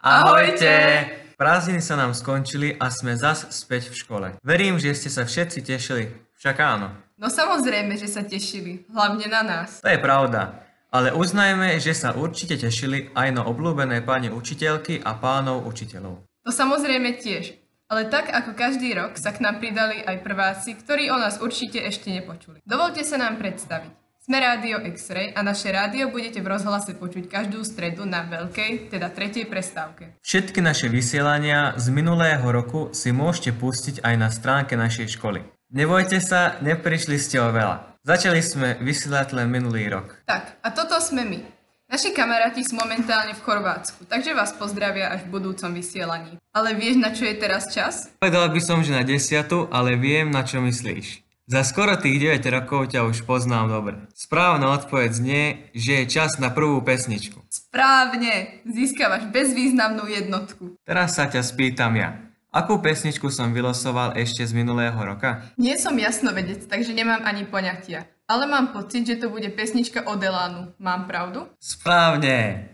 Ahojte! Prázdniny sa nám skončili a sme zas späť v škole. Verím, že ste sa všetci tešili. Však áno. No samozrejme, že sa tešili. Hlavne na nás. To je pravda. Ale uznajme, že sa určite tešili aj na obľúbené pani učiteľky a pánov učiteľov. To samozrejme tiež. Ale tak ako každý rok sa k nám pridali aj prváci, ktorí o nás určite ešte nepočuli. Dovolte sa nám predstaviť. Sme Rádio X-Ray a naše rádio budete v rozhlase počuť každú stredu na veľkej, teda 3. prestávke. Všetky naše vysielania z minulého roku si môžete pustiť aj na stránke našej školy. Nebojte sa, neprišli ste o veľa. Začali sme vysielať len minulý rok. Tak, a toto sme my. Naši kamaráti sú momentálne v Chorvátsku, takže vás pozdravia až v budúcom vysielaní. Ale vieš, na čo je teraz čas? Povedal by som, že na 10, ale viem, na čo myslíš. Za skoro tých 9 rokov ťa už poznám dobre. Správna odpoveď znie, že je čas na prvú pesničku. Správne, získavaš bezvýznamnú jednotku. Teraz sa ťa spýtam ja. Akú pesničku som vylosoval ešte z minulého roka? Nie som jasnovedec, takže nemám ani poňatia. Ale mám pocit, že to bude pesnička od Elánu. Mám pravdu? Správne!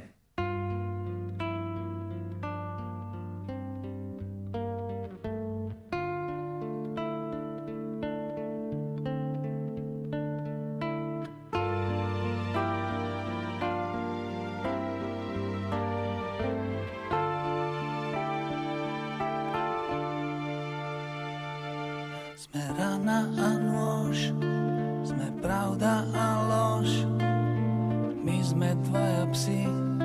Sme rana a nôž, sme pravda a lož. My sme dvaja psi,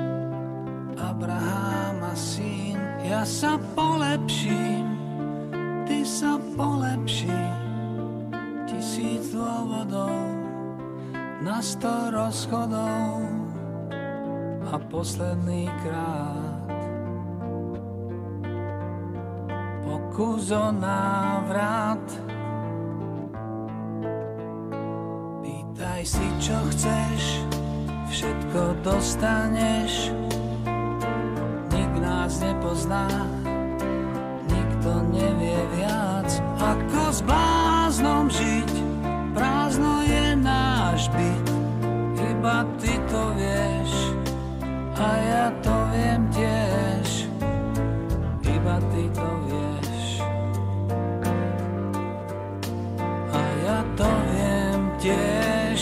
Abraham a syn. Ja sa polepším, ty sa polepší. 1000 dôvodov, na 100 rozchodov a posledný krát pokus o návrat. Pýtaj si, čo chceš, všetko dostaneš. Nik nás nepozná, nikto nevie viac. Ako s bláznom žiť, prázdno je náš byt. Iba ty to vieš a ja to viem tiež. Iba ty to vieš a ja to viem tiež.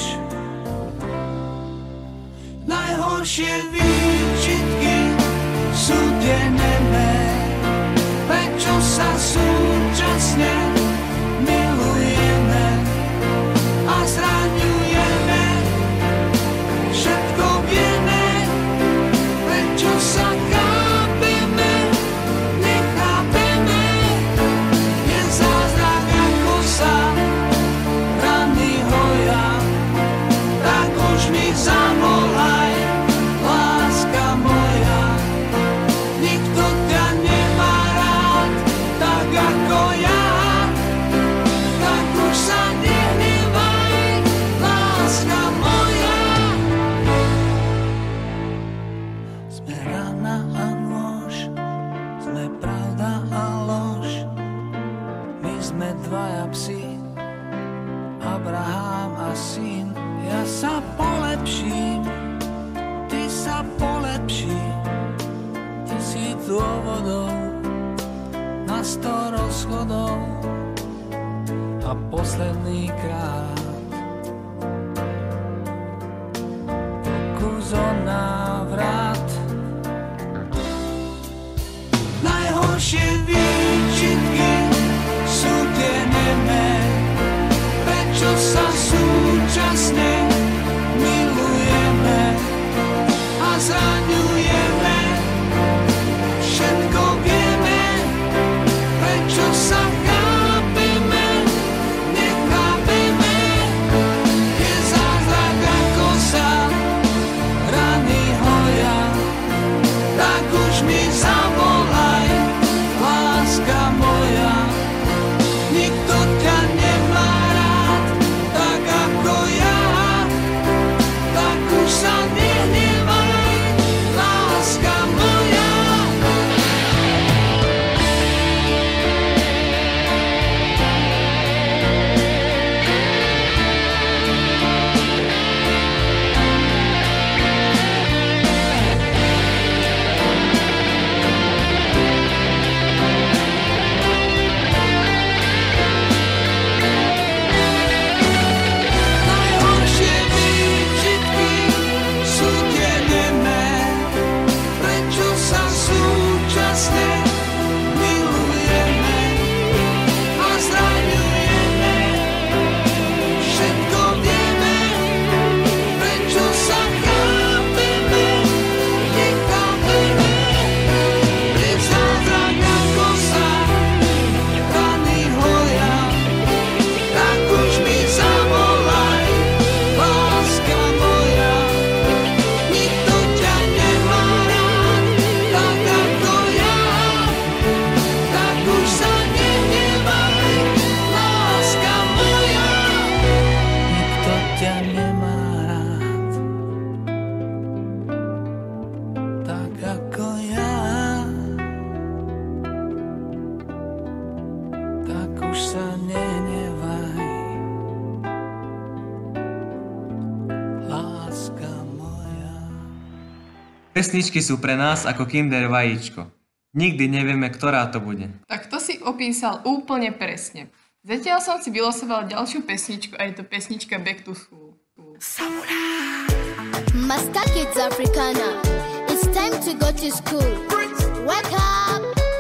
Najhoršie výčitky sú tie nemé, prečo sa súčasne milujeme a zraňujeme. Všetko vieme, prečo sa chápeme, nechápeme. Je zázrak, ako sa rany hoja, tak už mi zavolaj, láska moja. Nikto ťa nemá rád, tak ako ja, tak už sa nehnevaj, láska moja. Sme rana a nôž, sme pravda a lož. My sme dvaja psi, Abraham a syn. Ja sa polepším, ty sa polepší. 1000 dôvodov, na 100 rozchodov a posledný krát pokus o návrat. Najhoršie výčitky sú tie nemé, prečo sa súčasne milujeme a zraňujeme. Všetko vieme, prečo sa chápeme, nechápeme. Pesničky sú pre nás ako kinder vajíčko. Nikdy nevieme, ktorá to bude. Tak to si opísal úplne presne. Zatiaľ som si vylosoval ďalšiu pesničku a je to pesnička Back to School. Master Kids Africana, it's time to go to school. Wake up!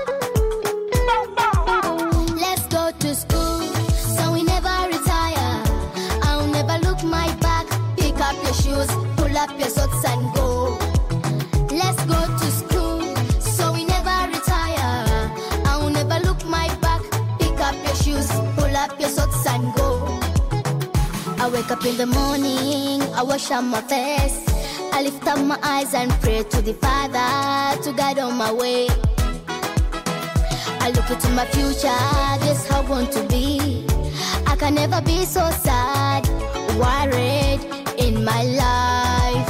Let's go to school, so we never retire. I'll never look my back. Pick up your shoes, pull up your socks and go. Let's go to school, so we never retire. I'll never look my back. Pick up your shoes, pull up your socks and go. I wake up in the morning, I wash up my face. I lift up my eyes and pray to the Father to guide on my way. I look into my future, this how I want to be. I can never be so sad, worried in my life.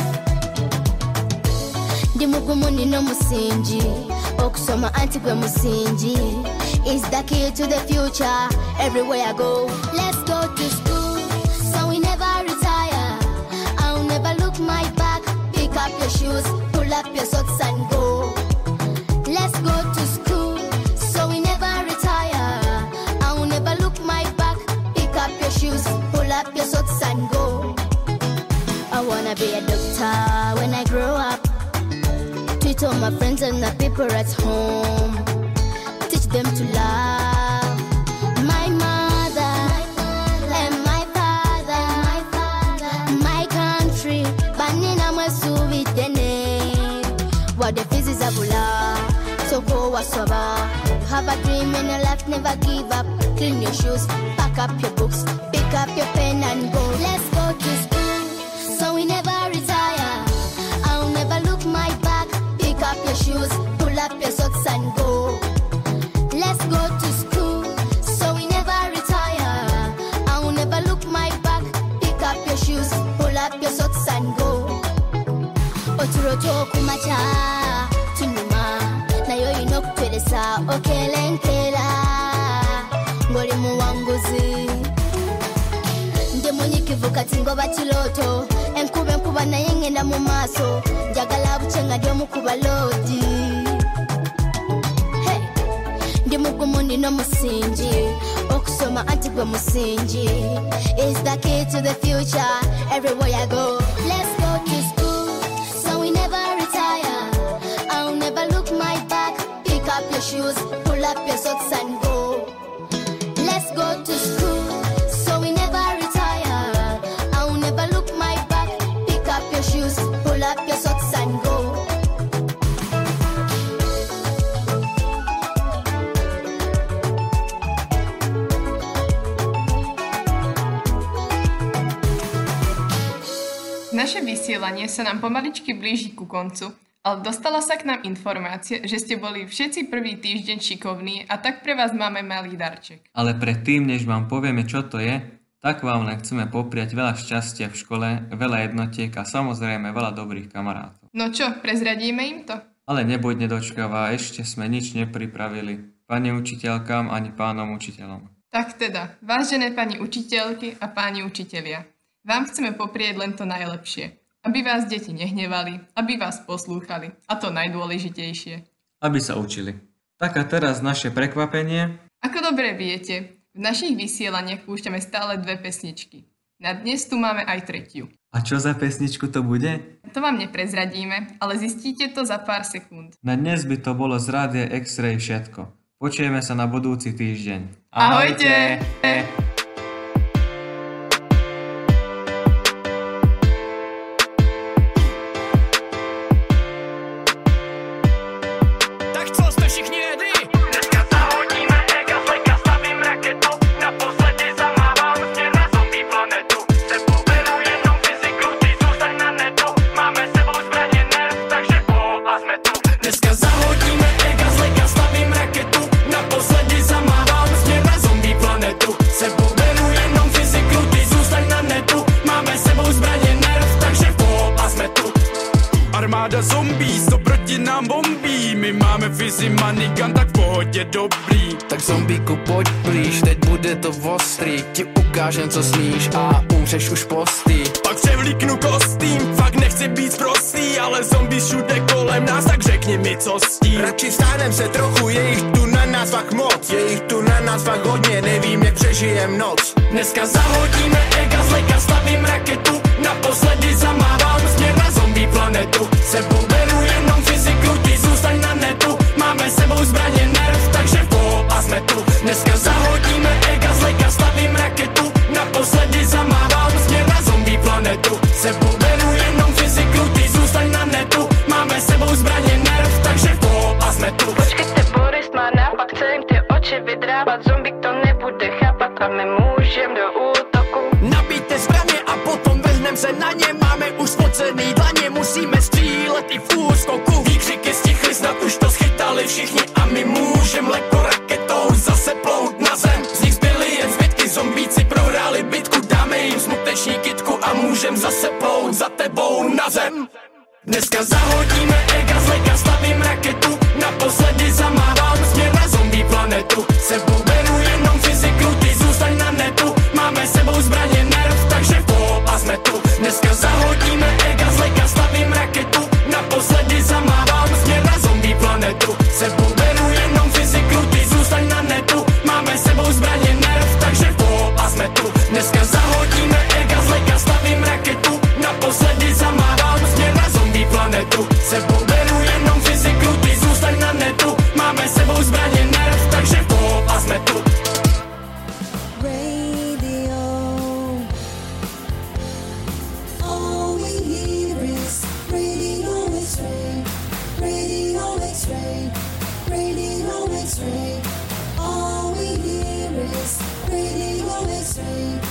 Ndi mugumuni no musingi, okusoma anti gwe musingi. Is the key to the future, everywhere I go. Let's go to school, so we never retire. I'll never look my back. Pick up your shoes, pull up your socks and go. Let's go to school, so we never retire. I'll never look my back. Pick up your shoes, pull up your socks and go. I wanna be a doctor when I grow up. Treat all my friends and the people at home. Teach them to love my mother and my father, my country. Banina mwesubit the name. What the physics of love. So go wasaba. You have a dream in your life, never give up. Clean your shoes, pack up your books, pick up your pen and go. Let's go to school, so we never retire. I'll never look my back. Pick up your shoes, pull up your socks and go. Let's go to school, so we never retire. I'll never look my back. Pick up your shoes, pull up your socks and go. Oturoto kumacha, tunuma, nayo inokupelesa, okelenkela, ngoli muwanguzi. Nde munyikivu kati ngoba kiloto, enkuba naye ngenda mu maaso, njagala buchenga dyomu kuba lodi. Hey, ndi mugumuni no musingi, okusoma anti gwe musingi. Is the key to the future, everywhere I go. Let's go to school, so we never retire. I'll never look my back. Pick up your shoes, pull up your socks and go. Let's go to school, so we never retire. I'll never look my back. Pick up your shoes, pull up your socks and go. Naše vysielanie sa nám pomaličky blíži ku koncu, ale dostala sa k nám informácia, že ste boli všetci prvý týždeň šikovní a tak pre vás máme malý darček. Ale predtým, než vám povieme, čo to je, tak vám len chceme popriať veľa šťastia v škole, veľa jednotiek a samozrejme veľa dobrých kamarátov. No čo, prezradíme im to? Ale nebuď nedočkavá, ešte sme nič nepripravili. Pani učiteľkám ani pánom učiteľom. Tak teda, vážené pani učiteľky a páni učitelia, vám chceme poprieť len to najlepšie. Aby vás deti nehnevali, aby vás poslúchali. A to najdôležitejšie. Aby sa učili. Tak a teraz naše prekvapenie. Ako dobre viete, v našich vysielaniach púšťame stále 2 pesničky. Na dnes tu máme aj tretiu. A čo za pesničku to bude? To vám neprezradíme, ale zistíte to za pár sekúnd. Na dnes by to bolo z rádia X-Ray všetko. Počujeme sa na budúci týždeň. Ahojte! Armáda zombí, to proti nám bombí. My máme vizi manigan, tak v pohodě dobrý. Tak zombíku pojď blíž, teď bude to ostrý. Ti ukážem co smíš a umřeš už postý. Pak převlíknu kostým, fakt nechci být prostý, ale zombí všude kolem. kolem nás, tak řekni mi, co s tím. Radši vstáhnem se trochu, je jich tu na nás fakt moc. Je jich tu na nás fakt hodně, nevím, jak přežijem noc. Dneska zahodíme ega z leka, stavím raketu. Naposledy zamávám směr na zombie planetu. Sebou beru jenom fyziku, ty zůstaň na netu. Máme sebou zbraně nerv, takže po a jsme tu. Dneska zahodíme ega z leka, stavím raketu. Naposledy zamávám směr na zombie planetu. Sebou beru jenom fyziku, ty zůstaň na netu. Máme sebou zbraně nerv, takže po a jsme tu. Počkejte, Boris má nápad, chce jim ty oči vydrávat. Zombie to nebude chápat a my můžem do útoku. Nabijte zbraně a potom vrhnem se na ně. Máme už spocený dlaně, musíme střílet i v úskoku. Výkřiky stichly, snad už to schytali všichni. A my můžem lehko raketou zase plout na zem. Z nich zbyly jen zbytky, zombíci prohráli bitku. Dáme jim smuteční kytku a můžem zase plout za tebou na zem. Dneska zahodíme ega z leka, stavím raketu. Naposledy zamávám směr na zombie planetu. Sebou beru jenom fyziku, ty zůstaň na netu. Máme sebou zbraně nerv, takže po a jsme tu. Dneska zahodíme ega z leka, stavím raketu. Naposledy zamávám směr na zombie planetu. Sebou beru jenom fyziku, ty zůstaň na netu. Máme sebou zbraně nerv, takže po a jsme tu. Dneska zahodíme ega z leka, stavím raketu. Naposledy zamávám směr na zombie planetu. Sebou beru jenom fyziku, ty zůstaň na netu. Máme sebou zbraně nerv, takže po a jsme tu. Radio. All we hear is Radio X-ray, Radio X-ray, Radio X-ray. All we hear is Radio X-ray.